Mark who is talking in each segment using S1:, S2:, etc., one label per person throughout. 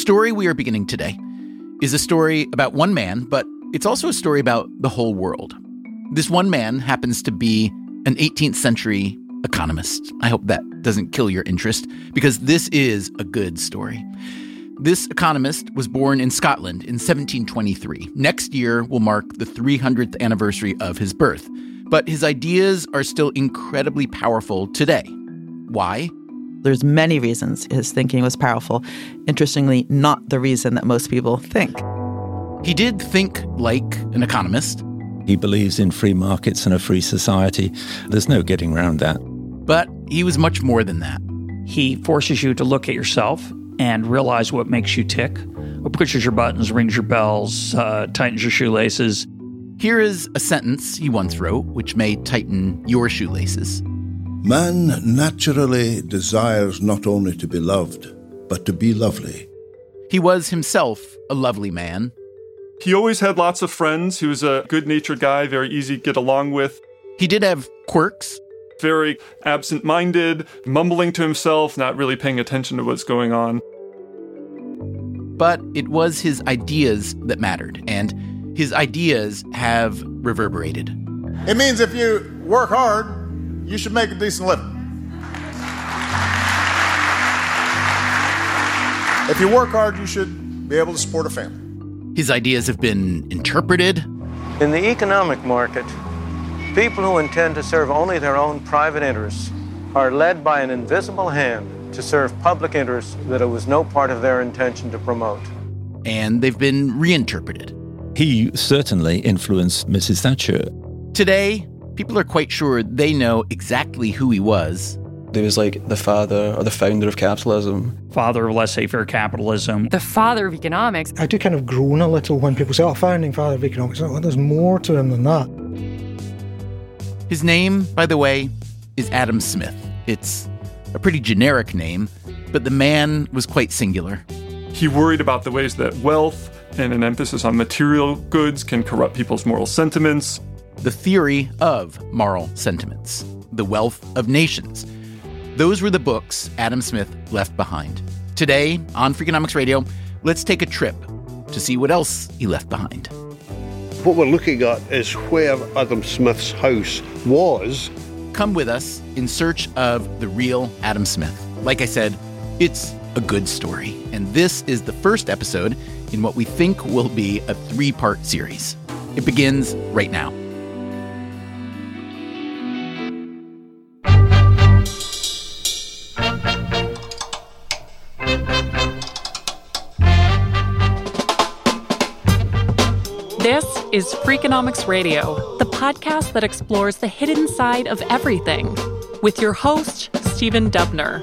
S1: story we are beginning today is a story about one man, but it's also a story about the whole world. This one man happens to be an 18th century economist. I hope that doesn't kill your interest, because this is a good story. This economist was born in Scotland in 1723. Next year will mark the 300th anniversary of his birth. But his ideas are still incredibly powerful today. Why?
S2: There's many reasons his thinking was powerful. Interestingly, not the reason that most people think.
S1: He did think like an economist.
S3: He believes in free markets and a free society. There's no getting around that.
S1: But he was much more than that.
S4: He forces you to look at yourself and realize what makes you tick, what pushes your buttons, rings your bells, tightens your shoelaces.
S1: Here is a sentence he once wrote, which may tighten your shoelaces.
S5: Man naturally desires not only to be loved, but to be lovely.
S1: He was himself a lovely man.
S6: He always had lots of friends. He was a good-natured guy, very easy to get along with.
S1: He did have quirks.
S6: Very absent-minded, mumbling to himself, not really paying attention to what's going on.
S1: But it was his ideas that mattered, and his ideas have reverberated.
S7: It means if you work hard, you should make a decent living. If you work hard, you should be able to support a family.
S1: His ideas have been interpreted.
S8: In the economic market, people who intend to serve only their own private interests are led by an invisible hand to serve public interests that it was no part of their intention to promote.
S1: And they've been reinterpreted.
S3: He certainly influenced Mrs. Thatcher.
S1: Today, people are quite sure they know exactly who he was.
S9: He was like the father or the founder of capitalism.
S4: Father of laissez-faire capitalism.
S10: The father of economics.
S11: I do kind of groan a little when people say, founding father of economics. Oh, there's more to him than that.
S1: His name, by the way, is Adam Smith. It's a pretty generic name, but the man was quite singular.
S6: He worried about the ways that wealth and an emphasis on material goods can corrupt people's moral sentiments.
S1: The theory of moral sentiments, The Wealth of Nations. Those were the books Adam Smith left behind. Today, on Freakonomics Radio, let's take a trip to see what else he left behind.
S12: What we're looking at is where Adam Smith's house was.
S1: Come with us in search of the real Adam Smith. Like I said, it's a good story. And this is the first episode in what we think will be a 3-part series. It begins right now.
S10: This is Freakonomics Radio, the podcast that explores the hidden side of everything, with your host, Stephen Dubner.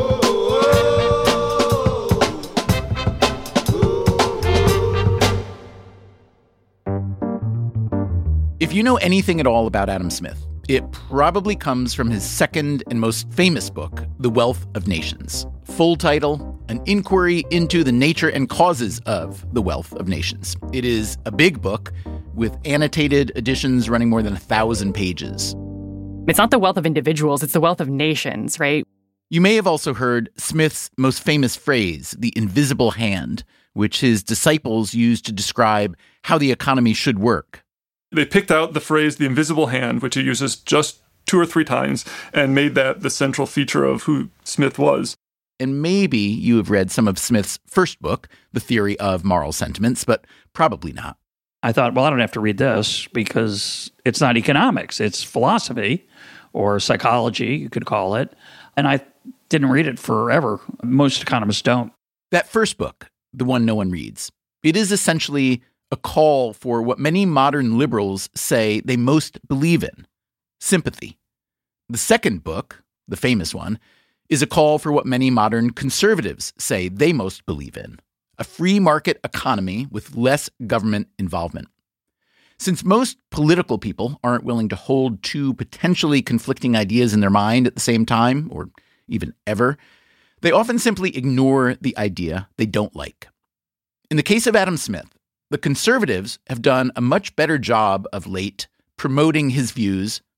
S1: If you know anything at all about Adam Smith, it probably comes from his second and most famous book, The Wealth of Nations. Full title, An Inquiry into the Nature and Causes of the Wealth of Nations. It is a big book with annotated editions running more than 1,000 pages.
S10: It's not the wealth of individuals, it's the wealth of nations, right?
S1: You may have also heard Smith's most famous phrase, the invisible hand, which his disciples used to describe how the economy should work.
S6: They picked out the phrase, the invisible hand, which he uses just 2 or 3 times, and made that the central feature of who Smith was.
S1: And maybe you have read some of Smith's first book, The Theory of Moral Sentiments, but probably not.
S4: I thought, well, I don't have to read this because it's not economics. It's philosophy or psychology, you could call it. And I didn't read it forever. Most economists don't.
S1: That first book, the one no one reads, it is essentially a call for what many modern liberals say they most believe in, sympathy. The second book, the famous one, is a call for what many modern conservatives say they most believe in, a free market economy with less government involvement. Since most political people aren't willing to hold 2 potentially conflicting ideas in their mind at the same time, or even ever, they often simply ignore the idea they don't like. In the case of Adam Smith, the conservatives have done a much better job of late promoting his views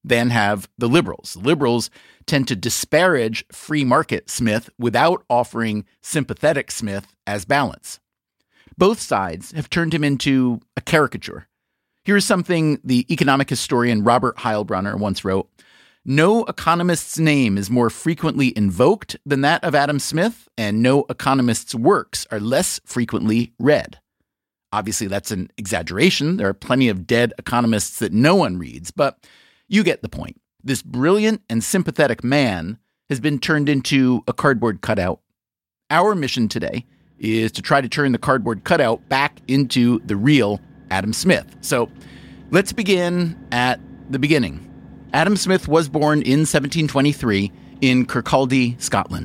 S1: Then have the liberals. Liberals tend to disparage free market Smith without offering sympathetic Smith as balance. Both sides have turned him into a caricature. Here's something the economic historian Robert Heilbronner once wrote. No economist's name is more frequently invoked than that of Adam Smith, and no economist's works are less frequently read. Obviously, that's an exaggeration. There are plenty of dead economists that no one reads, but you get the point. This brilliant and sympathetic man has been turned into a cardboard cutout. Our mission today is to try to turn the cardboard cutout back into the real Adam Smith. So let's begin at the beginning. Adam Smith was born in 1723 in Kirkcaldy, Scotland.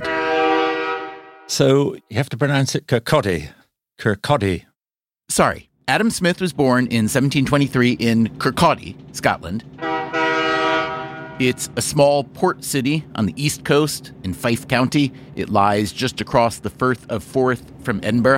S3: So you have to pronounce it Kirkcaldy. Kirkcaldy.
S1: Sorry, Adam Smith was born in 1723 in Kirkcaldy, Scotland. It's a small port city on the east coast in Fife County. It lies just across the Firth of Forth from Edinburgh.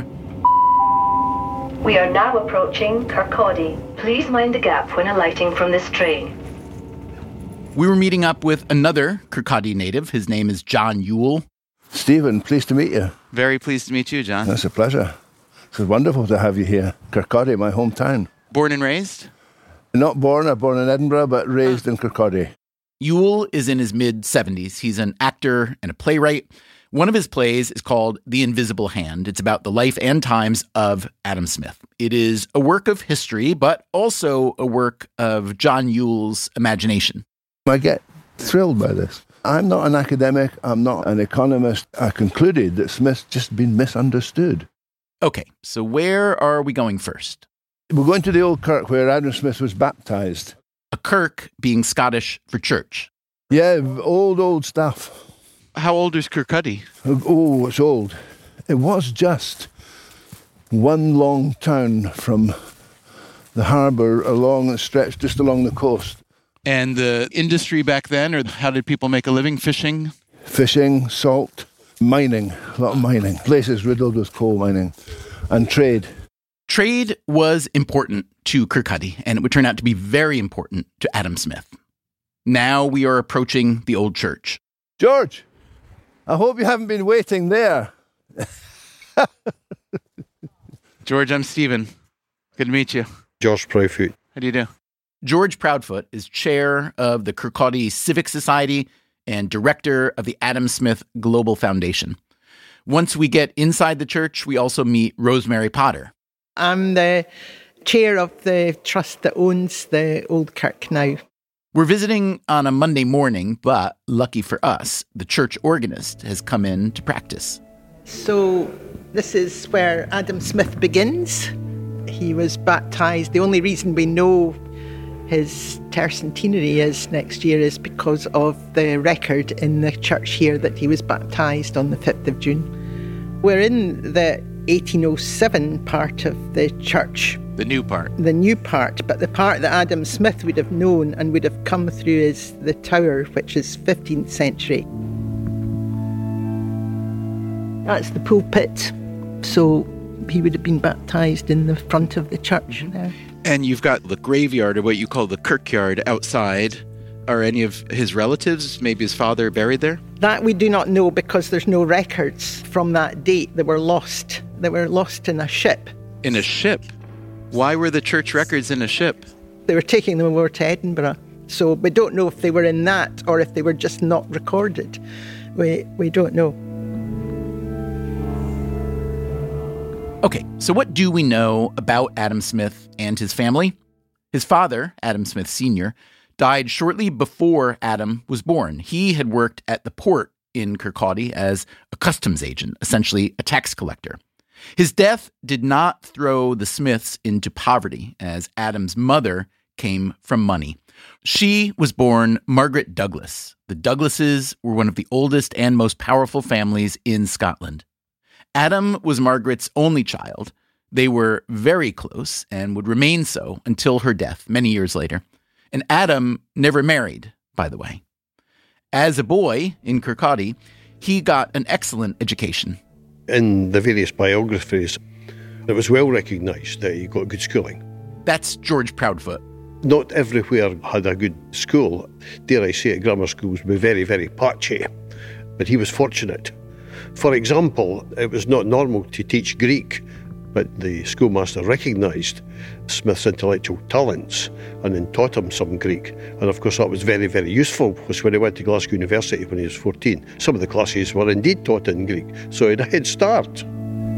S13: We are now approaching Kirkcaldy. Please mind the gap when alighting from this train.
S1: We were meeting up with another Kirkcaldy native. His name is John Yule.
S5: Stephen, pleased to meet you.
S14: Very pleased to meet you, John.
S5: That's a pleasure. It's wonderful to have you here. Kirkcaldy, my hometown.
S14: Born and raised?
S5: Not born. I'm born in Edinburgh, but raised in Kirkcaldy.
S1: Yule is in his mid-70s. He's an actor and a playwright. One of his plays is called The Invisible Hand. It's about the life and times of Adam Smith. It is a work of history, but also a work of John Yule's imagination.
S5: I get thrilled by this. I'm not an academic. I'm not an economist. I concluded that Smith's just been misunderstood.
S1: Okay, so where are we going first?
S5: We're going to the old kirk where Adam Smith was baptized.
S1: A kirk being Scottish for church.
S5: Yeah, old stuff.
S14: How old is Kirkcaldy?
S5: Oh, it's old. It was just one long town from the harbour along the stretch, just along the coast.
S14: And the industry back then, or how did people make a living? Fishing?
S5: Fishing, salt, mining, a lot of mining. Places riddled with coal mining and trade.
S1: Trade was important to Kirkcaldy, and it would turn out to be very important to Adam Smith. Now we are approaching the old church.
S5: George, I hope you haven't been waiting there.
S14: George, I'm Stephen. Good to meet you.
S12: George Proudfoot.
S14: How do you do?
S1: George Proudfoot is chair of the Kirkcaldy Civic Society and director of the Adam Smith Global Foundation. Once we get inside the church, we also meet Rosemary Potter.
S15: I'm the chair of the trust that owns the old kirk now.
S1: We're visiting on a Monday morning, but lucky for us, the church organist has come in to practice.
S15: So this is where Adam Smith begins. He was baptised. The only reason we know his tercentenary is next year is because of the record in the church here that he was baptised on the 5th of June. We're in the 1807 part of the church.
S14: The new part.
S15: The new part, but the part that Adam Smith would have known and would have come through is the tower, which is 15th century. That's the pulpit. So he would have been baptised in the front of the church there.
S14: And you've got the graveyard, or what you call the kirkyard, outside. Are any of his relatives, maybe his father, buried there?
S15: That we do not know because there's no records from that date. They were lost. They were lost in a ship.
S14: In a ship? Why were the church records in a ship?
S15: They were taking them over to Edinburgh. So we don't know if they were in that or if they were just not recorded. We don't know.
S1: Okay, so what do we know about Adam Smith and his family? His father, Adam Smith Sr., died shortly before Adam was born. He had worked at the port in Kirkcaldy as a customs agent, essentially a tax collector. His death did not throw the Smiths into poverty, as Adam's mother came from money. She was born Margaret Douglas. The Douglases were one of the oldest and most powerful families in Scotland. Adam was Margaret's only child. They were very close and would remain so until her death many years later. And Adam never married, by the way. As a boy in Kirkcaldy, he got an excellent education.
S12: In the various biographies, it was well recognised that he got good schooling.
S1: That's George Proudfoot.
S12: Not everywhere had a good school. Dare I say it, grammar schools were very, very patchy. But he was fortunate. For example, it was not normal to teach Greek, but the schoolmaster recognised Smith's intellectual talents and then taught him some Greek. And of course that was very, very useful, because when he went to Glasgow University when he was 14, some of the classes were indeed taught in Greek, so he had a head start.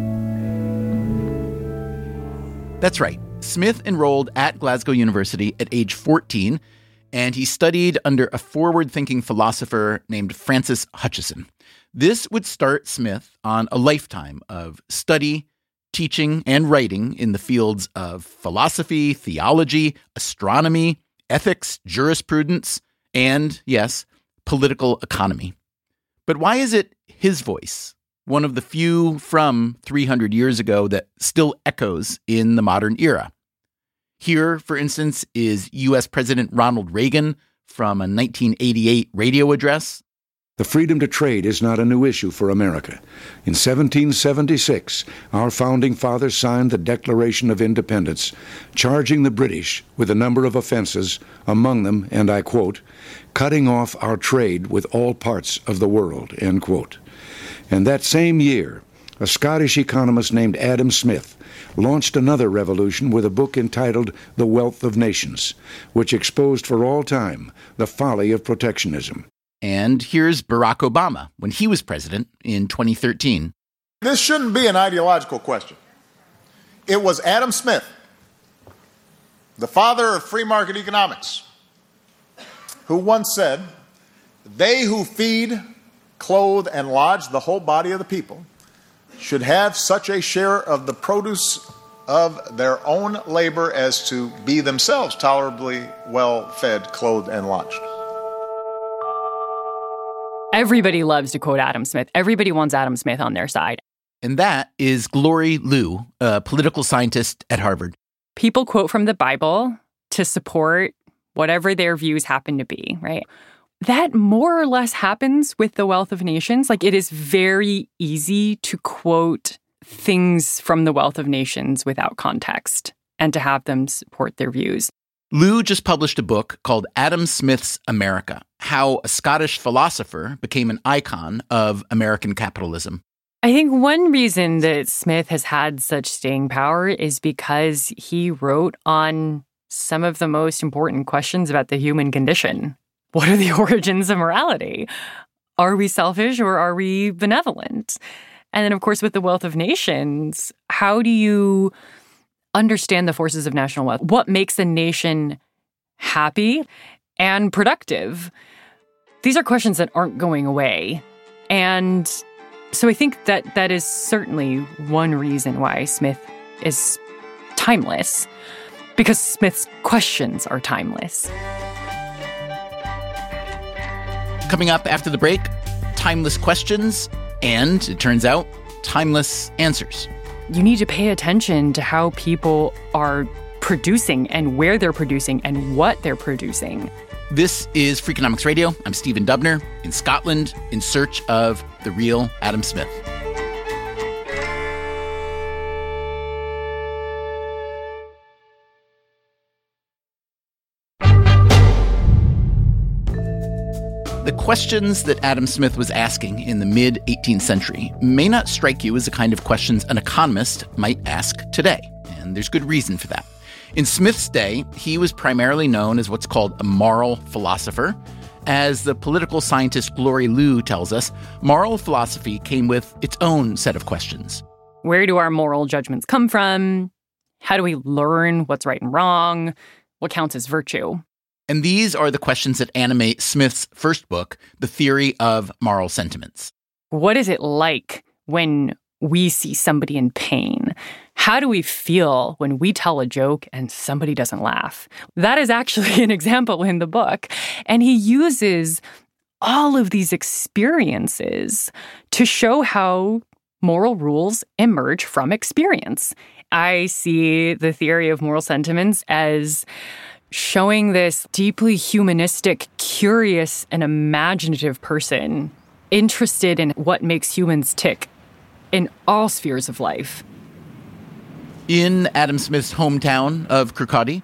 S1: That's right. Smith enrolled at Glasgow University at age 14, and he studied under a forward-thinking philosopher named Francis Hutcheson. This would start Smith on a lifetime of study, teaching, and writing in the fields of philosophy, theology, astronomy, ethics, jurisprudence, and, yes, political economy. But why is it his voice, one of the few from 300 years ago, that still echoes in the modern era? Here, for instance, is U.S. President Ronald Reagan from a 1988 radio address.
S16: The freedom to trade is not a new issue for America. In 1776, our founding fathers signed the Declaration of Independence, charging the British with a number of offenses, among them, and I quote, cutting off our trade with all parts of the world, end quote. And that same year, a Scottish economist named Adam Smith launched another revolution with a book entitled The Wealth of Nations, which exposed for all time the folly of protectionism.
S1: And here's Barack Obama when he was president in 2013.
S7: This shouldn't be an ideological question. It was Adam Smith, the father of free market economics, who once said, "They who feed, clothe, and lodge the whole body of the people should have such a share of the produce of their own labor as to be themselves tolerably well fed, clothed, and lodged."
S17: Everybody loves to quote Adam Smith. Everybody wants Adam Smith on their side.
S1: And that is Glory Liu, a political scientist at Harvard.
S17: People quote from the Bible to support whatever their views happen to be, right? That more or less happens with The Wealth of Nations. Like, it is very easy to quote things from The Wealth of Nations without context and to have them support their views.
S1: Liu just published a book called Adam Smith's America, How a Scottish Philosopher Became an Icon of American Capitalism.
S17: I think one reason that Smith has had such staying power is because he wrote on some of the most important questions about the human condition. What are the origins of morality? Are we selfish or are we benevolent? And then, of course, with The Wealth of Nations, how do you understand the forces of national wealth? What makes a nation happy and productive? These are questions that aren't going away. And so I think that that is certainly one reason why Smith is timeless, because Smith's questions are timeless.
S1: Coming up after the break, timeless questions and, it turns out, timeless answers.
S17: You need to pay attention to how people are producing and where they're producing and what they're producing.
S1: This is Freakonomics Radio. I'm Stephen Dubner in Scotland in search of the real Adam Smith. The questions that Adam Smith was asking in the mid-18th century may not strike you as the kind of questions an economist might ask today, and there's good reason for that. In Smith's day, he was primarily known as what's called a moral philosopher. As the political scientist Glory Liu tells us, moral philosophy came with its own set of questions.
S17: Where do our moral judgments come from? How do we learn what's right and wrong? What counts as virtue?
S1: And these are the questions that animate Smith's first book, The Theory of Moral Sentiments.
S17: What is it like when we see somebody in pain? How do we feel when we tell a joke and somebody doesn't laugh? That is actually an example in the book. And he uses all of these experiences to show how moral rules emerge from experience. I see the theory of moral sentiments as showing this deeply humanistic, curious, and imaginative person interested in what makes humans tick in all spheres of life.
S1: In Adam Smith's hometown of Kirkcaldy,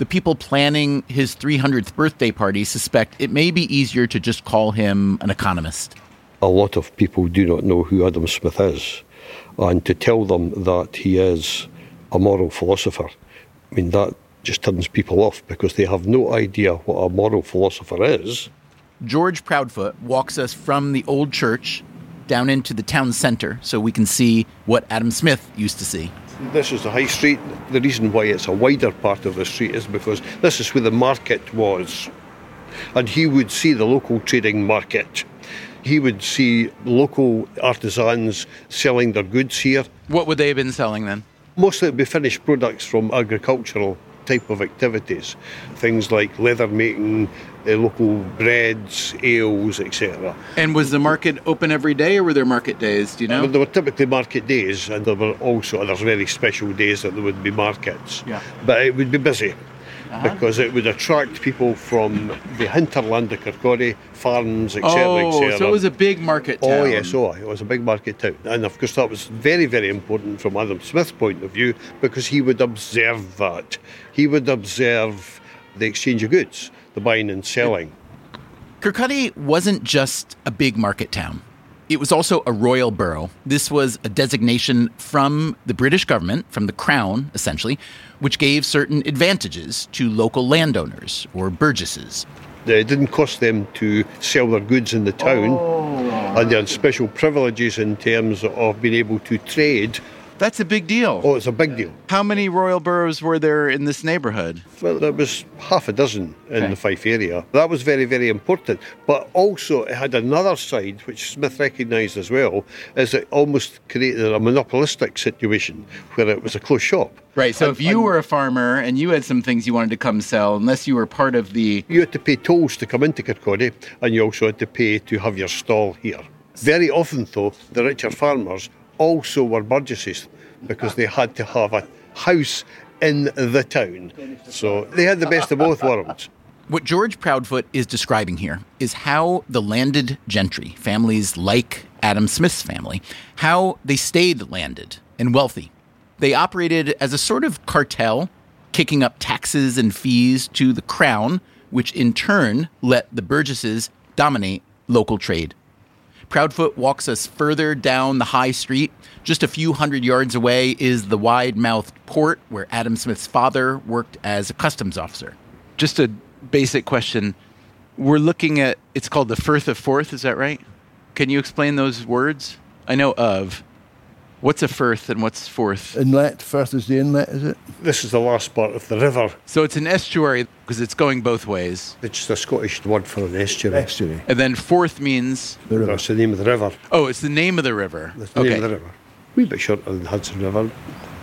S1: the people planning his 300th birthday party suspect it may be easier to just call him an economist.
S12: A lot of people do not know who Adam Smith is, and to tell them that he is a moral philosopher, I mean, that just turns people off because they have no idea what a moral philosopher is.
S1: George Proudfoot walks us from the old church down into the town centre so we can see what Adam Smith used to see.
S12: This is the high street. The reason why it's a wider part of the street is because this is where the market was. And he would see the local trading market. He would see local artisans selling their goods here.
S1: What would they have been selling then?
S12: Mostly it would be finished products from agricultural type of activities. Things like leather making, local breads, ales, etc.
S1: And was the market open every day, or were there market days, do you know?
S12: There were typically market days, and there were also other very special days that there would be markets.
S1: Yeah.
S12: But it would be busy. Because it would attract people from the hinterland of Kirkcaldy, farms, etc. etc.
S1: So it was a big market town.
S12: Oh, yes, it was a big market town. And of course that was very, very important from Adam Smith's point of view, because he would observe that. He would observe the exchange of goods, the buying and selling.
S1: Kirkcaldy wasn't just a big market town. It was also a royal borough. This was a designation from the British government, from the Crown, essentially, which gave certain advantages to local landowners or burgesses.
S12: It didn't cost them to sell their goods in the town, and they had special privileges in terms of being able to trade.
S1: That's a big deal.
S12: Oh, it's a big deal.
S1: How many royal boroughs were there in this neighbourhood?
S12: Well, there was half a dozen in the Fife area. That was very, very important. But also it had another side, which Smith recognised as well, is it almost created a monopolistic situation where it was a closed shop.
S1: Right, so if you were a farmer and you had some things you wanted to come sell, unless you were part of the...
S12: You had to pay tolls to come into Kirkcaldy, and you also had to pay to have your stall here. Very often, though, the richer farmers also were burgesses because they had to have a house in the town. So they had the best of both worlds.
S1: What George Proudfoot is describing here is how the landed gentry, families like Adam Smith's family, how they stayed landed and wealthy. They operated as a sort of cartel, kicking up taxes and fees to the crown, which in turn let the burgesses dominate local trade. Proudfoot walks us further down the high street. Just a few hundred yards away is the wide-mouthed port where Adam Smith's father worked as a customs officer. Just a basic question. We're looking at, it's called the Firth of Forth, is that right? Can you explain those words? I know of. What's a firth and what's Forth?
S5: Inlet. Firth is the inlet, is it?
S12: This is the last part of the river.
S1: So it's an estuary because it's going both ways.
S12: It's a Scottish word for an estuary.
S5: Estuary.
S1: And then Forth means?
S12: The river. That's the name of the river.
S1: Oh, it's the name of the river.
S12: That's the name of the river. A wee bit shorter than Hudson River.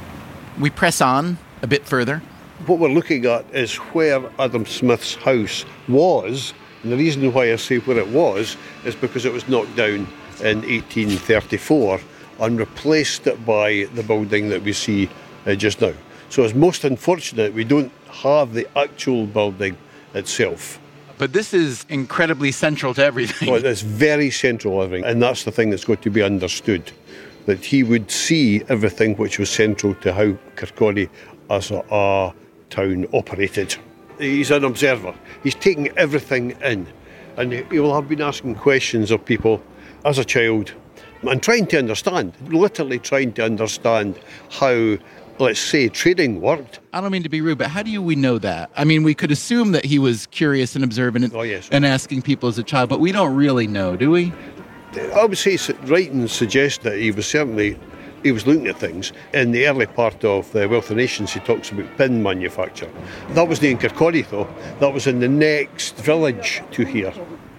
S1: We press on a bit further.
S12: What we're looking at is where Adam Smith's house was. And the reason why I say where it was is because it was knocked down in 1834 and replaced by the building that we see just now. So it's most unfortunate we don't have the actual building itself.
S1: But this is incredibly central to everything.
S12: Well, it's very central to everything, and that's the thing that's got to be understood, that he would see everything which was central to how Kirkcaldy as a town operated. He's an observer. He's taking everything in, and he will have been asking questions of people as a child and trying to understand, literally trying to understand how, let's say, trading worked.
S1: I don't mean to be rude, but how do we know that? I mean, we could assume that he was curious and observant and asking people as a child, but we don't really know, do we?
S12: I would say writings suggest that he was looking at things. In the early part of the Wealth of Nations, he talks about pin manufacture. That wasn't in Kirkcaldy, though. That was in the next village to here.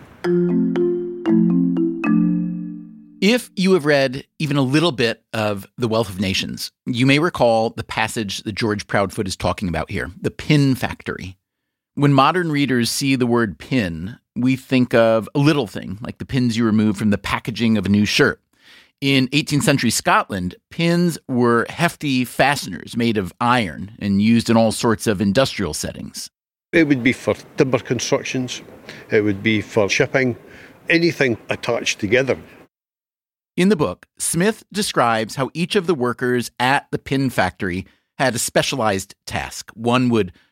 S1: If you have read even a little bit of The Wealth of Nations, you may recall the passage that George Proudfoot is talking about here, the pin factory. When modern readers see the word pin, we think of a little thing, like the pins you remove from the packaging of a new shirt. In 18th century Scotland, pins were hefty fasteners made of iron and used in all sorts of industrial settings.
S12: It would be for timber constructions. It would be for shipping, anything attached together.
S1: In the book, Smith describes how each of the workers at the pin factory had a specialized task. One would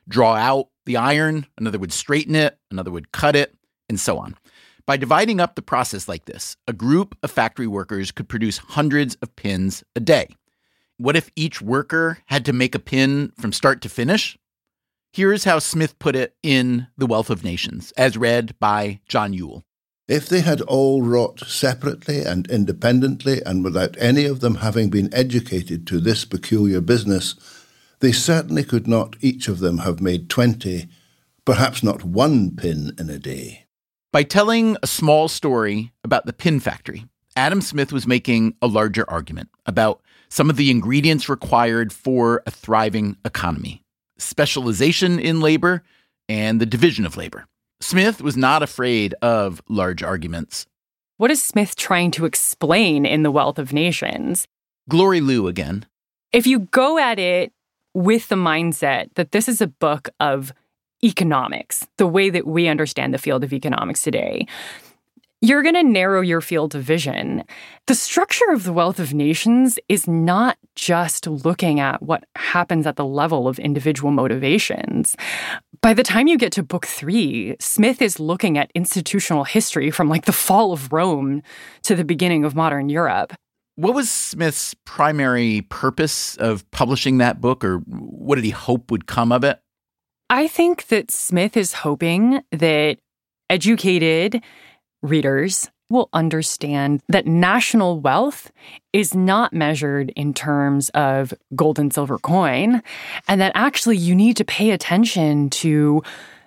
S1: draw out the iron, another would straighten it, another would cut it, and so on. By dividing up the process like this, a group of factory workers could produce hundreds of pins a day. What if each worker had to make a pin from start to finish? Here's how Smith put it in The Wealth of Nations, as read by John Ewell.
S5: If they had all wrought separately and independently and without any of them having been educated to this peculiar business, they certainly could not each of them have made 20, perhaps not one pin in a day.
S1: By telling a small story about the pin factory, Adam Smith was making a larger argument about some of the ingredients required for a thriving economy: specialization in labor and the division of labor. Smith was not afraid of large arguments.
S17: What is Smith trying to explain in The Wealth of Nations?
S1: Glory Liu again.
S17: If you go at it with the mindset that this is a book of economics, the way that we understand the field of economics today, you're going to narrow your field of vision. The structure of The Wealth of Nations is not just looking at what happens at the level of individual motivations. By the time you get to book 3, Smith is looking at institutional history from like the fall of Rome to the beginning of modern Europe.
S1: What was Smith's primary purpose of publishing that book, or what did he hope would come of it?
S17: I think that Smith is hoping that educated readers will understand that national wealth is not measured in terms of gold and silver coin, and that actually you need to pay attention to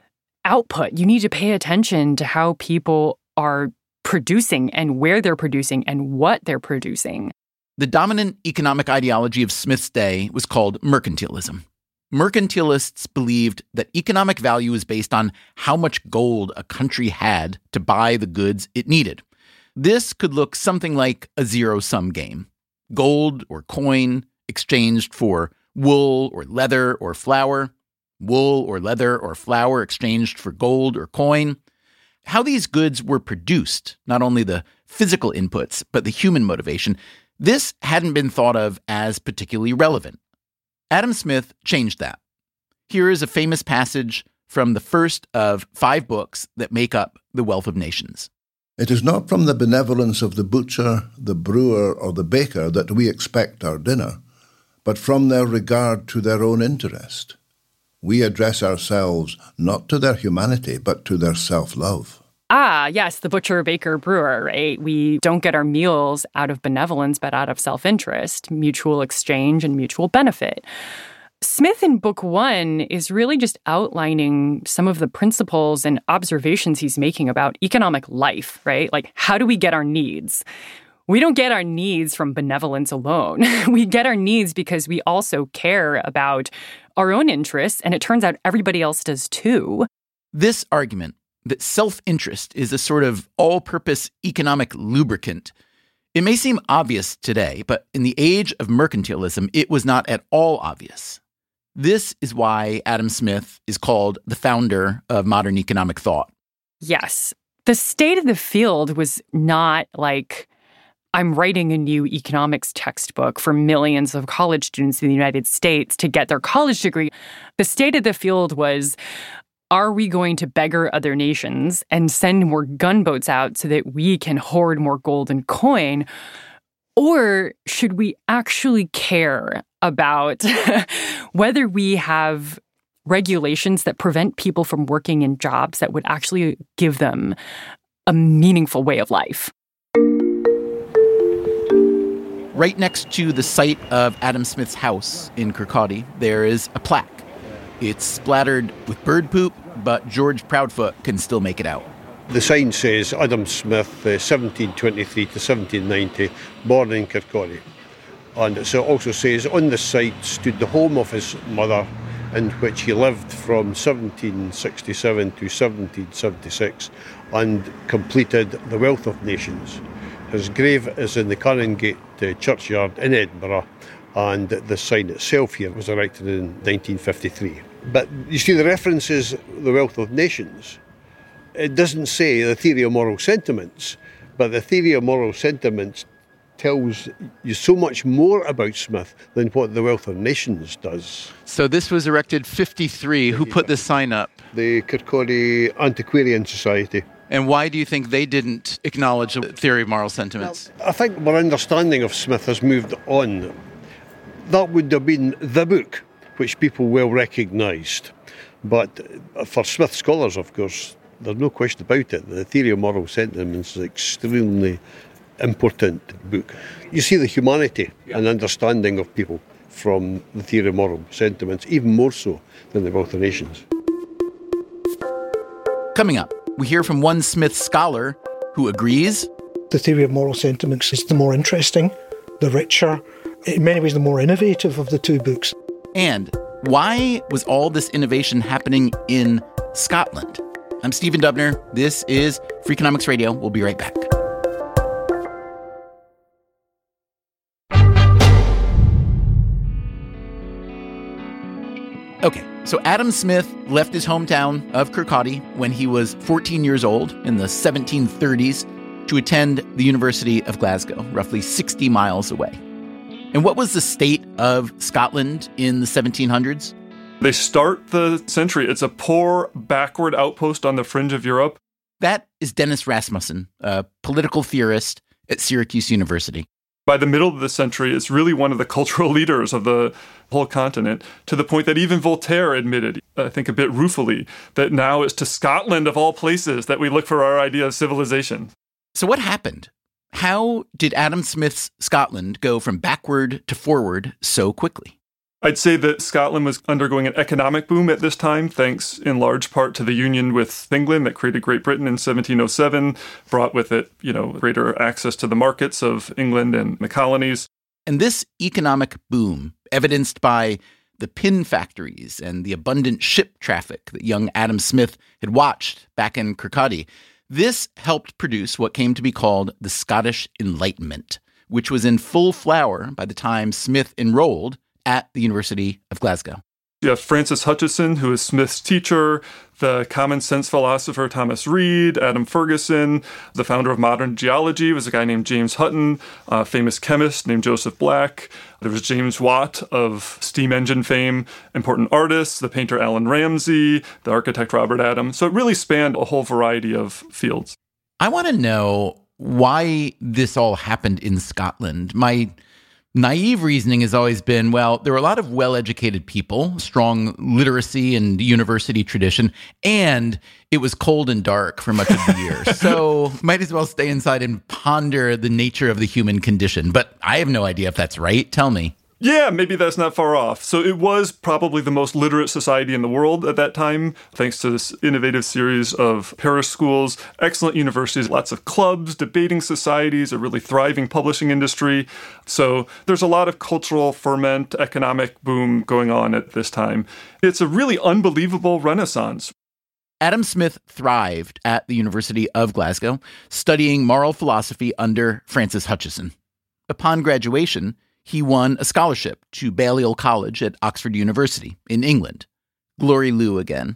S17: output. You need to pay attention to how people are producing and where they're producing and what they're producing.
S1: The dominant economic ideology of Smith's day was called mercantilism. Mercantilists believed that economic value is based on how much gold a country had to buy the goods it needed. This could look something like a zero-sum game. Gold or coin exchanged for wool or leather or flour. Wool or leather or flour exchanged for gold or coin. How these goods were produced, not only the physical inputs, but the human motivation, this hadn't been thought of as particularly relevant. Adam Smith changed that. Here is a famous passage from the first of 5 books that make up The Wealth of Nations.
S5: It is not from the benevolence of the butcher, the brewer, or the baker that we expect our dinner, but from their regard to their own interest. We address ourselves not to their humanity, but to their self-love.
S17: Ah, yes, the butcher, baker, brewer, right? We don't get our meals out of benevolence, but out of self-interest, mutual exchange, and mutual benefit. Smith in Book 1 is really just outlining some of the principles and observations he's making about economic life, right? Like, how do we get our needs? We don't get our needs from benevolence alone. We get our needs because we also care about our own interests, and it turns out everybody else does too.
S1: This argument that self-interest is a sort of all-purpose economic lubricant, it may seem obvious today, but in the age of mercantilism, it was not at all obvious. This is why Adam Smith is called the founder of modern economic thought.
S17: Yes. The state of the field was not like, I'm writing a new economics textbook for millions of college students in the United States to get their college degree. The state of the field was, are we going to beggar other nations and send more gunboats out so that we can hoard more gold and coin? Or should we actually care about whether we have regulations that prevent people from working in jobs that would actually give them a meaningful way of life?
S1: Right next to the site of Adam Smith's house in Kirkcaldy, there is a plaque. It's splattered with bird poop, but George Proudfoot can still make it out.
S12: The sign says Adam Smith, 1723 to 1790, born in Kirkcaldy. And it also says on the site stood the home of his mother, in which he lived from 1767 to 1776 and completed The Wealth of Nations. His grave is in the Canongate churchyard in Edinburgh, and the sign itself here was erected in 1953. But you see, the references The Wealth of Nations. It doesn't say the theory of moral sentiments, but the theory of moral sentiments tells you so much more about Smith than what the Wealth of Nations does.
S14: So this was erected 53. Who put this sign up?
S12: The Kirkcaldy Antiquarian Society.
S14: And why do you think they didn't acknowledge the theory of moral sentiments?
S12: Well, I think our understanding of Smith has moved on. That would have been the book, which people well recognised. But for Smith scholars, of course, there's no question about it. The theory of moral sentiments is an extremely important book. You see the humanity and understanding of people from the theory of moral sentiments, even more so than the Wealth of Nations.
S1: Coming up, we hear from one Smith scholar who agrees.
S11: The theory of moral sentiments is the more interesting, the richer, in many ways the more innovative of the two books.
S1: And why was all this innovation happening in Scotland? I'm Stephen Dubner. This is Freakonomics Radio. We'll be right back. Okay, so Adam Smith left his hometown of Kirkcaldy when he was 14 years old in the 1730s to attend the University of Glasgow, roughly 60 miles away. And what was the state of Scotland in the 1700s?
S6: They start the century. It's a poor, backward outpost on the fringe of Europe.
S1: That is Dennis Rasmussen, a political theorist at Syracuse University.
S6: By the middle of the century, it's really one of the cultural leaders of the whole continent, to the point that even Voltaire admitted, I think a bit ruefully, that now it's to Scotland of all places that we look for our idea of civilization.
S1: So what happened? How did Adam Smith's Scotland go from backward to forward so quickly?
S6: I'd say that Scotland was undergoing an economic boom at this time, thanks in large part to the union with England that created Great Britain in 1707, brought with it, greater access to the markets of England and the colonies.
S1: And this economic boom, evidenced by the pin factories and the abundant ship traffic that young Adam Smith had watched back in Kirkcaldy, this helped produce what came to be called the Scottish Enlightenment, which was in full flower by the time Smith enrolled at the University of Glasgow.
S6: You have Francis Hutcheson, who is Smith's teacher, the common sense philosopher Thomas Reid, Adam Ferguson. The founder of modern geology was a guy named James Hutton, a famous chemist named Joseph Black. There was James Watt of steam engine fame, important artists, the painter Alan Ramsey, the architect Robert Adams. So it really spanned a whole variety of fields.
S1: I want to know why this all happened in Scotland. My naive reasoning has always been, well, there were a lot of well-educated people, strong literacy and university tradition, and it was cold and dark for much of the year. So might as well stay inside and ponder the nature of the human condition. But I have no idea if that's right. Tell me.
S6: Yeah, maybe that's not far off. So it was probably the most literate society in the world at that time, thanks to this innovative series of parish schools, excellent universities, lots of clubs, debating societies, a really thriving publishing industry. So there's a lot of cultural ferment, economic boom going on at this time. It's a really unbelievable renaissance.
S1: Adam Smith thrived at the University of Glasgow, studying moral philosophy under Francis Hutcheson. Upon graduation, he won a scholarship to Balliol College at Oxford University in England. Glory Lou again.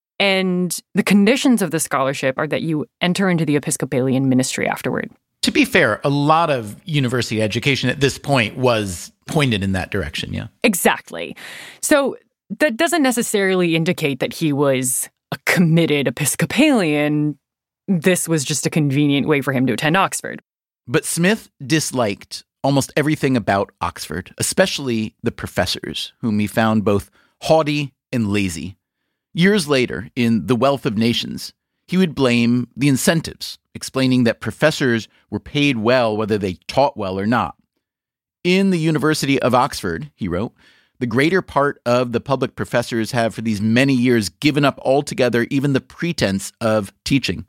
S17: And the conditions of the scholarship are that you enter into the Episcopalian ministry afterward.
S1: To be fair, a lot of university education at this point was pointed in that direction, yeah?
S17: Exactly. So that doesn't necessarily indicate that he was a committed Episcopalian. This was just a convenient way for him to attend Oxford.
S1: But Smith disliked almost everything about Oxford, especially the professors, whom he found both haughty and lazy. Years later, in The Wealth of Nations, he would blame the incentives, explaining that professors were paid well whether they taught well or not. In the University of Oxford, he wrote, the greater part of the public professors have for these many years given up altogether even the pretense of teaching.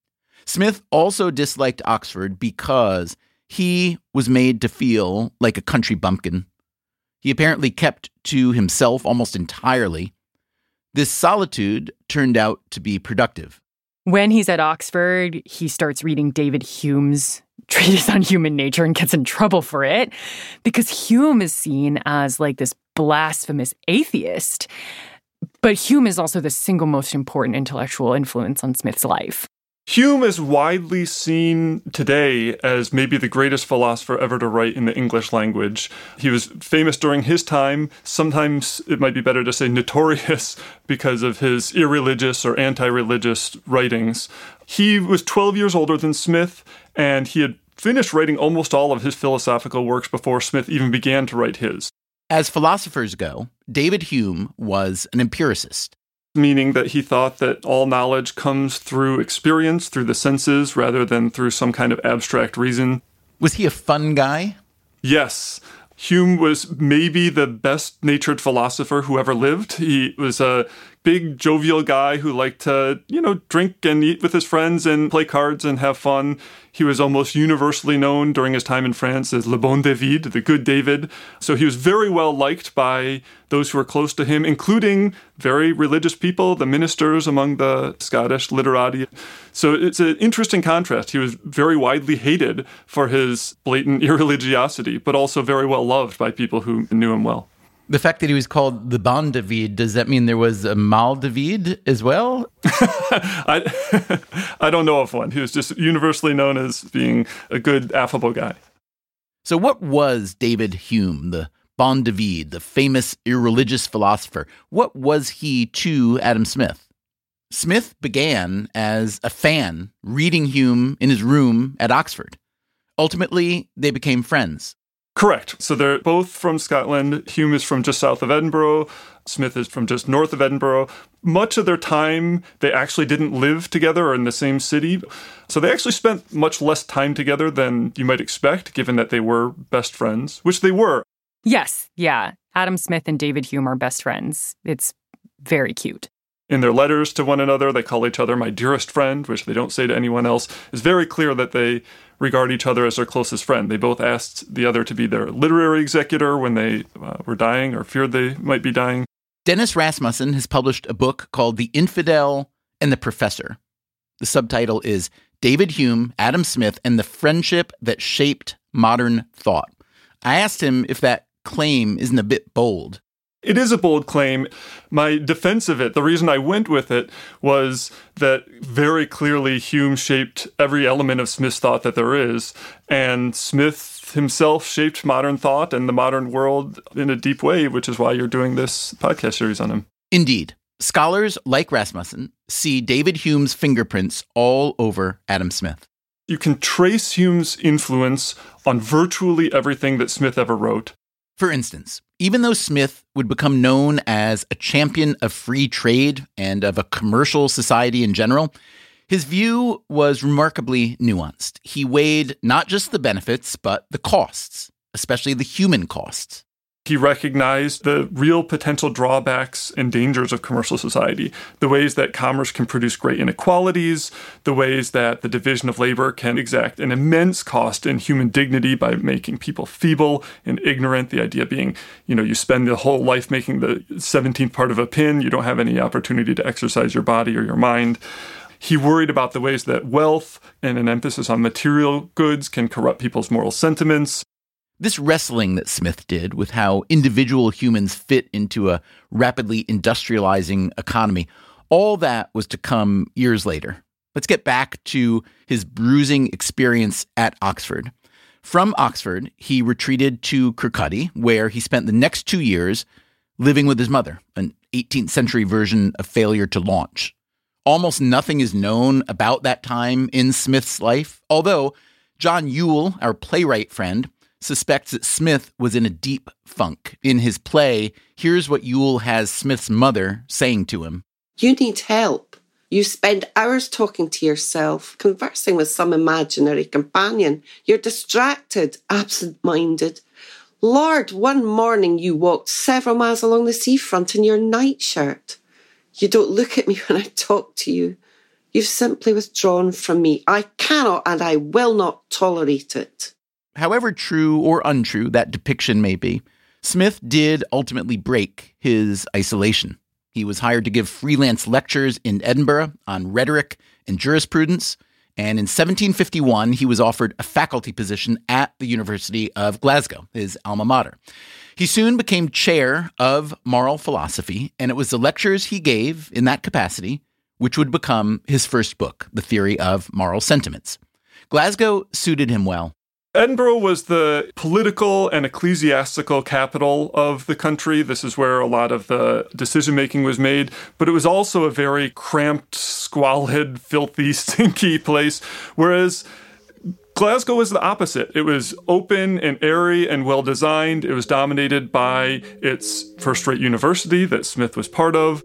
S1: Smith also disliked Oxford because he was made to feel like a country bumpkin. He apparently kept to himself almost entirely. This solitude turned out to be productive.
S17: When he's at Oxford, he starts reading David Hume's treatise on human nature and gets in trouble for it because Hume is seen as like this blasphemous atheist. But Hume is also the single most important intellectual influence on Smith's life.
S6: Hume is widely seen today as maybe the greatest philosopher ever to write in the English language. He was famous during his time. Sometimes it might be better to say notorious because of his irreligious or anti-religious writings. He was 12 years older than Smith, and he had finished writing almost all of his philosophical works before Smith even began to write his.
S1: As philosophers go, David Hume was an empiricist.
S6: Meaning that he thought that all knowledge comes through experience, through the senses, rather than through some kind of abstract reason.
S1: Was he a fun guy?
S6: Yes. Hume was maybe the best-natured philosopher who ever lived. He was a big, jovial guy who liked to, drink and eat with his friends and play cards and have fun. He was almost universally known during his time in France as Le Bon David, the good David. So he was very well liked by those who were close to him, including very religious people, the ministers among the Scottish literati. So it's an interesting contrast. He was very widely hated for his blatant irreligiosity, but also very well loved by people who knew him well.
S1: The fact that he was called the Bon David, does that mean there was a Mal David as well?
S6: I don't know of one. He was just universally known as being a good, affable guy.
S1: So what was David Hume, the Bon David, the famous irreligious philosopher? What was he to Adam Smith? Smith began as a fan, reading Hume in his room at Oxford. Ultimately, they became friends.
S6: Correct. So they're both from Scotland. Hume is from just south of Edinburgh. Smith is from just north of Edinburgh. Much of their time, they actually didn't live together or in the same city. So they actually spent much less time together than you might expect, given that they were best friends, which they were.
S17: Yes, yeah. Adam Smith and David Hume are best friends. It's very cute.
S6: In their letters to one another, they call each other my dearest friend, which they don't say to anyone else. It's very clear that they regard each other as their closest friend. They both asked the other to be their literary executor when they were dying or feared they might be dying.
S1: Dennis Rasmussen has published a book called The Infidel and the Professor. The subtitle is David Hume, Adam Smith, and the Friendship That Shaped Modern Thought. I asked him if that claim isn't a bit bold.
S6: It is a bold claim. My defense of it, the reason I went with it, was that very clearly Hume shaped every element of Smith's thought that there is, and Smith himself shaped modern thought and the modern world in a deep way, which is why you're doing this podcast series on him.
S1: Indeed. Scholars like Rasmussen see David Hume's fingerprints all over Adam Smith.
S6: You can trace Hume's influence on virtually everything that Smith ever wrote.
S1: For instance, even though Smith would become known as a champion of free trade and of a commercial society in general, his view was remarkably nuanced. He weighed not just the benefits, but the costs, especially the human costs.
S6: He recognized the real potential drawbacks and dangers of commercial society, the ways that commerce can produce great inequalities, the ways that the division of labor can exact an immense cost in human dignity by making people feeble and ignorant, the idea being, you spend the whole life making the 17th part of a pin, you don't have any opportunity to exercise your body or your mind. He worried about the ways that wealth and an emphasis on material goods can corrupt people's moral sentiments.
S1: This wrestling that Smith did with how individual humans fit into a rapidly industrializing economy, all that was to come years later. Let's get back to his bruising experience at Oxford. From Oxford, he retreated to Kirkcaldy, where he spent the next 2 years living with his mother, an 18th century version of Failure to Launch. Almost nothing is known about that time in Smith's life, although John Yule, our playwright friend, suspects that Smith was in a deep funk. In his play, here's what Yule has Smith's mother saying to him.
S18: You need help. You spend hours talking to yourself, conversing with some imaginary companion. You're distracted, absent-minded. Lord, one morning you walked several miles along the seafront in your nightshirt. You don't look at me when I talk to you. You've simply withdrawn from me. I cannot and I will not tolerate it.
S1: However true or untrue that depiction may be, Smith did ultimately break his isolation. He was hired to give freelance lectures in Edinburgh on rhetoric and jurisprudence, and in 1751 he was offered a faculty position at the University of Glasgow, his alma mater. He soon became chair of moral philosophy, and it was the lectures he gave in that capacity which would become his first book, The Theory of Moral Sentiments. Glasgow suited him well.
S6: Edinburgh was the political and ecclesiastical capital of the country. This is where a lot of the decision-making was made. But it was also a very cramped, squalid, filthy, stinky place. Whereas Glasgow was the opposite. It was open and airy and well-designed. It was dominated by its first-rate university that Smith was part of.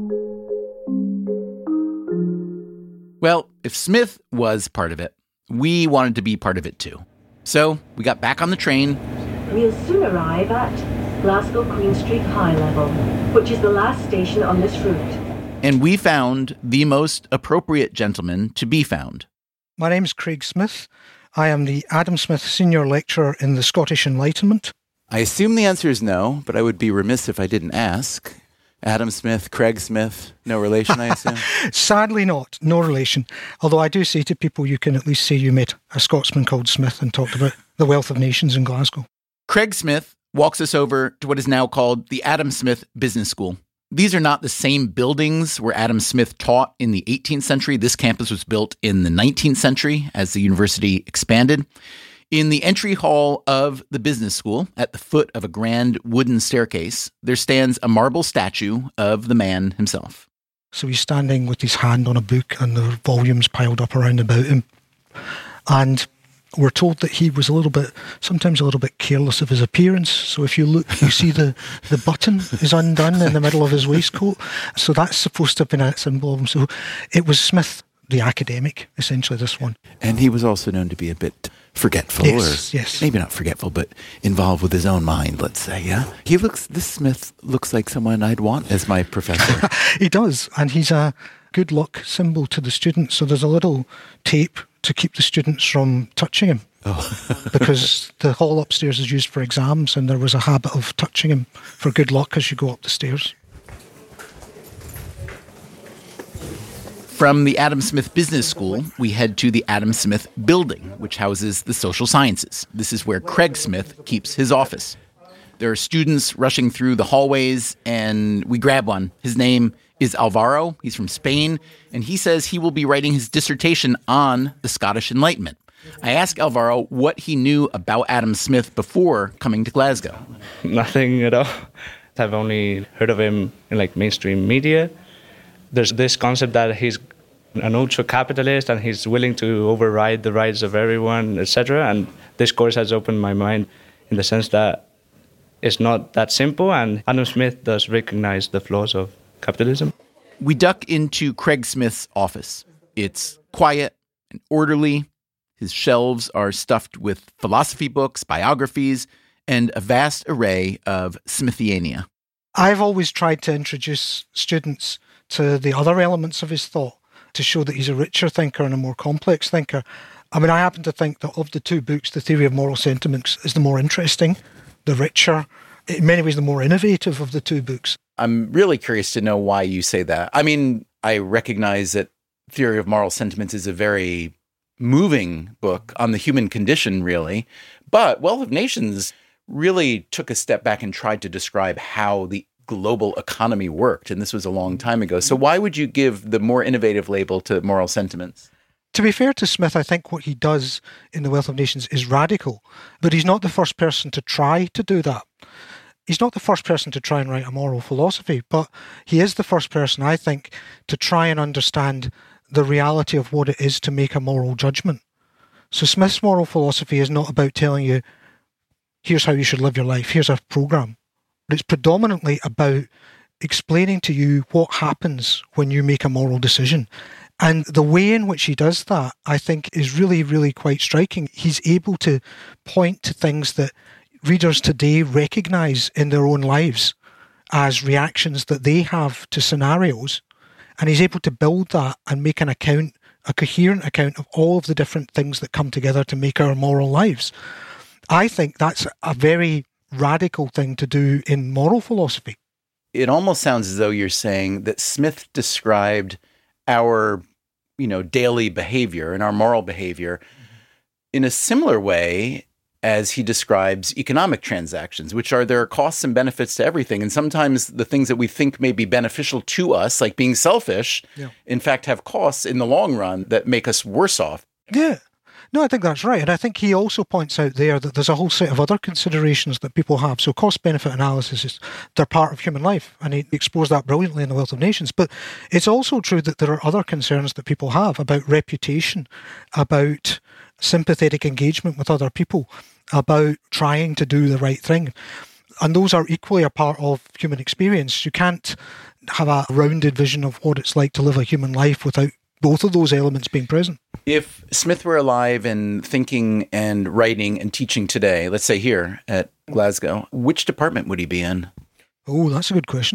S1: Well, if Smith was part of it, we wanted to be part of it too. So we got back on the train.
S13: We'll soon arrive at Glasgow Queen Street High Level, which is the last station on this route.
S1: And we found the most appropriate gentleman to be found.
S11: My name's Craig Smith. I am the Adam Smith Senior Lecturer in the Scottish Enlightenment.
S14: I assume the answer is no, but I would be remiss if I didn't ask. Adam Smith, Craig Smith, no relation, I assume?
S11: Sadly not, no relation. Although I do say to people, you can at least say you met a Scotsman called Smith and talked about the wealth of nations in Glasgow.
S1: Craig Smith walks us over to what is now called the Adam Smith Business School. These are not the same buildings where Adam Smith taught in the 18th century. This campus was built in the 19th century as the university expanded. In the entry hall of the business school, at the foot of a grand wooden staircase, there stands a marble statue of the man himself.
S11: So he's standing with his hand on a book and there are volumes piled up around about him. And we're told that he was sometimes a little bit careless of his appearance. So if you look, you see the button is undone in the middle of his waistcoat. So that's supposed to have been a symbol of him. So it was Smith, the academic, essentially, this one.
S14: And he was also known to be a bit forgetful,
S11: yes.
S14: Maybe not forgetful, but involved with his own mind, let's say, yeah? This Smith looks like someone I'd want as my professor.
S11: He does, and he's a good luck symbol to the students. So there's a little tape to keep the students from touching him.
S14: Oh.
S11: Because the hall upstairs is used for exams, and there was a habit of touching him for good luck as you go up the stairs.
S1: From the Adam Smith Business School, we head to the Adam Smith Building, which houses the social sciences. This is where Craig Smith keeps his office. There are students rushing through the hallways, and we grab one. His name is Alvaro. He's from Spain, and he says he will be writing his dissertation on the Scottish Enlightenment. I ask Alvaro what he knew about Adam Smith before coming to Glasgow.
S19: Nothing at all. I've only heard of him in mainstream media. There's this concept that he's an ultra-capitalist and he's willing to override the rights of everyone, etc. And this course has opened my mind in the sense that it's not that simple, and Adam Smith does recognize the flaws of capitalism.
S1: We duck into Craig Smith's office. It's quiet and orderly. His shelves are stuffed with philosophy books, biographies, and a vast array of Smithiania.
S11: I've always tried to introduce students to the other elements of his thought, to show that he's a richer thinker and a more complex thinker. I mean, I happen to think that of the two books, The Theory of Moral Sentiments is the more interesting, the richer, in many ways the more innovative of the two books.
S1: I'm really curious to know why you say that. I mean, I recognize that Theory of Moral Sentiments is a very moving book on the human condition, really. But Wealth of Nations really took a step back and tried to describe how the global economy worked, and this was a long time ago. So why would you give the more innovative label to Moral Sentiments?
S11: To be fair to Smith, I think what he does in The Wealth of Nations is radical, but he's not the first person to try to do that. He's not the first person to try and write a moral philosophy, but he is the first person, I think, to try and understand the reality of what it is to make a moral judgment. So Smith's moral philosophy is not about telling you, here's how you should live your life, here's a program. But it's predominantly about explaining to you what happens when you make a moral decision. And the way in which he does that, I think, is really, really quite striking. He's able to point to things that readers today recognise in their own lives as reactions that they have to scenarios. And he's able to build that and make an account, a coherent account of all of the different things that come together to make our moral lives. I think that's a very radical thing to do in moral philosophy.
S1: It almost sounds as though you're saying that Smith described our, daily behavior and our moral behavior in a similar way as he describes economic transactions, which are there are costs and benefits to everything. And sometimes the things that we think may be beneficial to us, like being selfish, in fact have costs in the long run that make us worse off.
S11: Yeah. No, I think that's right. And I think he also points out there that there's a whole set of other considerations that people have. So cost-benefit analysis, they're part of human life. And he explores that brilliantly in The Wealth of Nations. But it's also true that there are other concerns that people have about reputation, about sympathetic engagement with other people, about trying to do the right thing. And those are equally a part of human experience. You can't have a rounded vision of what it's like to live a human life without both of those elements being present.
S1: If Smith were alive and thinking and writing and teaching today, let's say here at Glasgow, which department would he be in?
S11: Oh, that's a good question.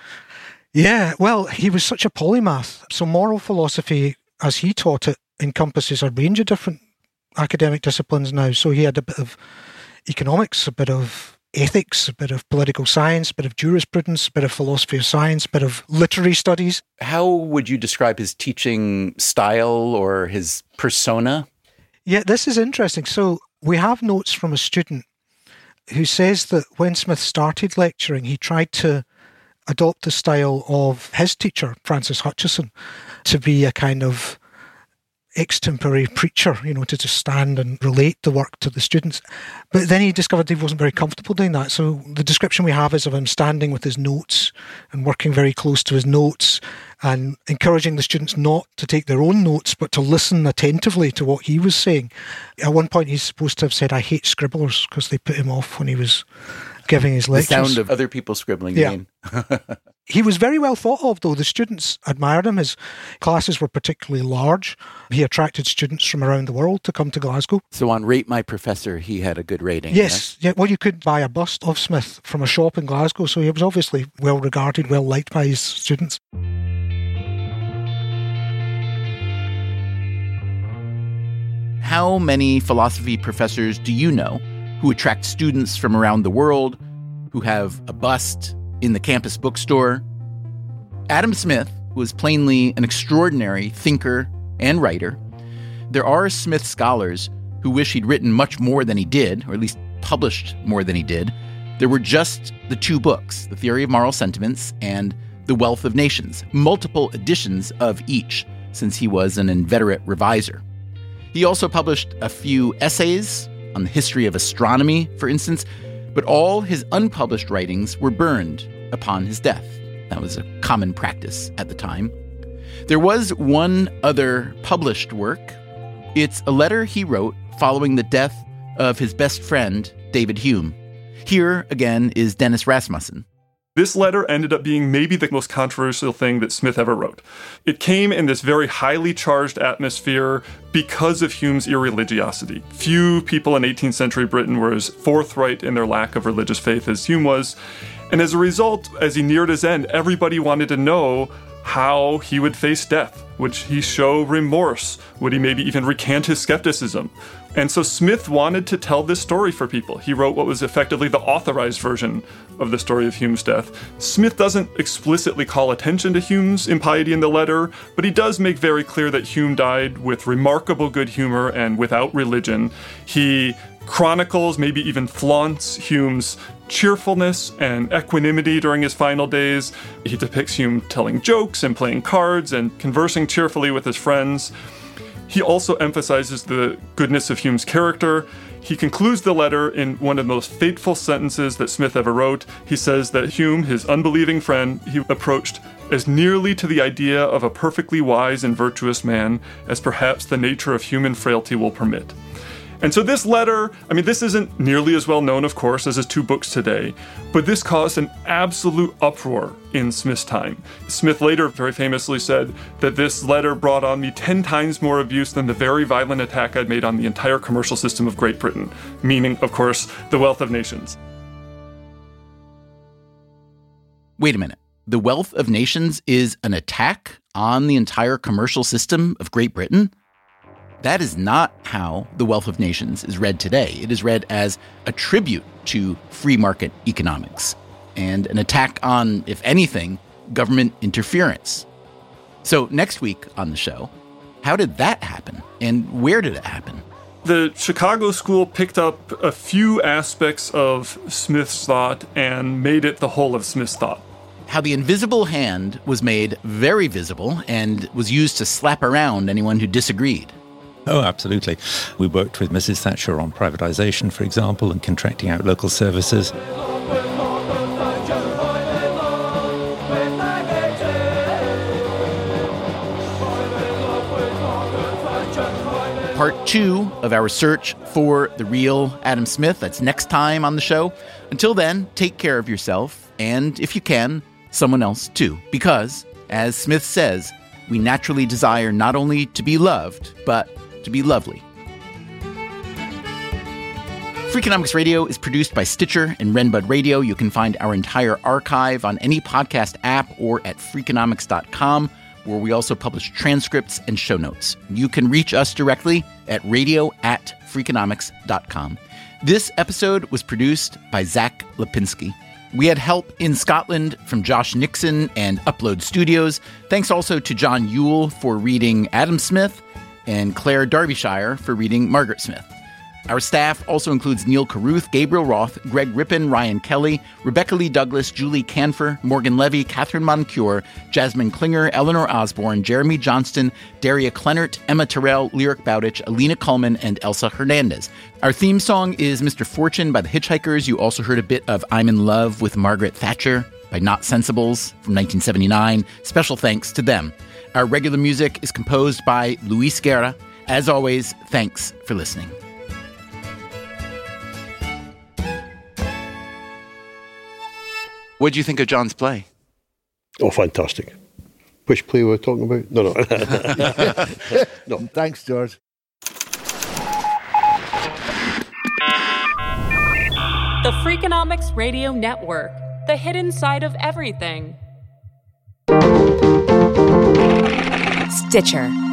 S11: Yeah, well, he was such a polymath. So moral philosophy, as he taught it, encompasses a range of different academic disciplines now. So he had a bit of economics, a bit of ethics, a bit of political science, a bit of jurisprudence, a bit of philosophy of science, a bit of literary studies.
S1: How would you describe his teaching style or his persona?
S11: Yeah, this is interesting. So we have notes from a student who says that when Smith started lecturing, he tried to adopt the style of his teacher, Francis Hutcheson, to be a kind of extempore preacher, to just stand and relate the work to the students. But then he discovered he wasn't very comfortable doing that. So the description we have is of him standing with his notes and working very close to his notes and encouraging the students not to take their own notes, but to listen attentively to what he was saying. At one point, he's supposed to have said, "I hate scribblers," because they put him off when he was giving his lectures.
S1: The sound of other people scribbling, you mean?
S11: He was very well thought of, though. The students admired him. His classes were particularly large. He attracted students from around the world to come to Glasgow.
S1: So on Rate My Professor, he had a good rating.
S11: Yes. Yeah. Well, you could buy a bust of Smith from a shop in Glasgow, so he was obviously well regarded, well liked by his students.
S1: How many philosophy professors do you know who attract students from around the world, who have a bust in the campus bookstore? Adam Smith was plainly an extraordinary thinker and writer. There are Smith scholars who wish he'd written much more than he did, or at least published more than he did. There were just the two books, The Theory of Moral Sentiments and The Wealth of Nations, multiple editions of each, since he was an inveterate reviser. He also published a few essays on the history of astronomy, for instance, but all his unpublished writings were burned upon his death. That was a common practice at the time. There was one other published work. It's a letter he wrote following the death of his best friend, David Hume. Here, again, is Dennis Rasmussen.
S6: This letter ended up being maybe the most controversial thing that Smith ever wrote. It came in this very highly charged atmosphere because of Hume's irreligiosity. Few people in 18th century Britain were as forthright in their lack of religious faith as Hume was. And as a result, as he neared his end, everybody wanted to know how he would face death. Would he show remorse? Would he maybe even recant his skepticism? And so Smith wanted to tell this story for people. He wrote what was effectively the authorized version of the story of Hume's death. Smith doesn't explicitly call attention to Hume's impiety in the letter, but he does make very clear that Hume died with remarkable good humor and without religion. He chronicles, maybe even flaunts, Hume's cheerfulness and equanimity during his final days. He depicts Hume telling jokes and playing cards and conversing cheerfully with his friends. He also emphasizes the goodness of Hume's character. He concludes the letter in one of the most fateful sentences that Smith ever wrote. He says that Hume, his unbelieving friend, he approached as nearly to the idea of a perfectly wise and virtuous man as perhaps the nature of human frailty will permit. And so this letter, this isn't nearly as well known, of course, as his two books today, but this caused an absolute uproar in Smith's time. Smith later very famously said that this letter brought on me 10 times more abuse than the very violent attack I'd made on the entire commercial system of Great Britain, meaning, of course, The Wealth of Nations.
S1: Wait a minute. The Wealth of Nations is an attack on the entire commercial system of Great Britain? That is not how The Wealth of Nations is read today. It is read as a tribute to free market economics and an attack on, if anything, government interference. So next week on the show, how did that happen? And where did it happen?
S6: The Chicago school picked up a few aspects of Smith's thought and made it the whole of Smith's thought.
S1: How the invisible hand was made very visible and was used to slap around anyone who disagreed.
S3: Oh, absolutely. We worked with Mrs. Thatcher on privatization, for example, and contracting out local services.
S1: Part 2 of our search for the real Adam Smith. That's next time on the show. Until then, take care of yourself, and if you can, someone else too. Because, as Smith says, we naturally desire not only to be loved, but to be lovely. Freakonomics Radio is produced by Stitcher and Renbud Radio. You can find our entire archive on any podcast app or at Freakonomics.com, where we also publish transcripts and show notes. You can reach us directly at radio@freakonomics.com. This episode was produced by Zach Lipinski. We had help in Scotland from Josh Nixon and Upload Studios. Thanks also to John Yule for reading Adam Smith and Claire Derbyshire for reading Margaret Smith. Our staff also includes Neil Carruth, Gabriel Roth, Greg Rippin, Ryan Kelly, Rebecca Lee Douglas, Julie Canfer, Morgan Levy, Catherine Moncure, Jasmine Klinger, Eleanor Osborne, Jeremy Johnston, Daria Kleinert, Emma Terrell, Lyric Bowditch, Alina Kuhlman, and Elsa Hernandez. Our theme song is Mr. Fortune by the Hitchhikers. You also heard a bit of I'm in Love with Margaret Thatcher by Not Sensibles from 1979. Special thanks to them. Our regular music is composed by Luis Guerra. As always, thanks for listening. What did you think of John's play?
S12: Oh, fantastic. Which play were we talking about? No.
S5: No. Thanks, George.
S10: The Freakonomics Radio Network, the hidden side of everything.
S20: Stitcher.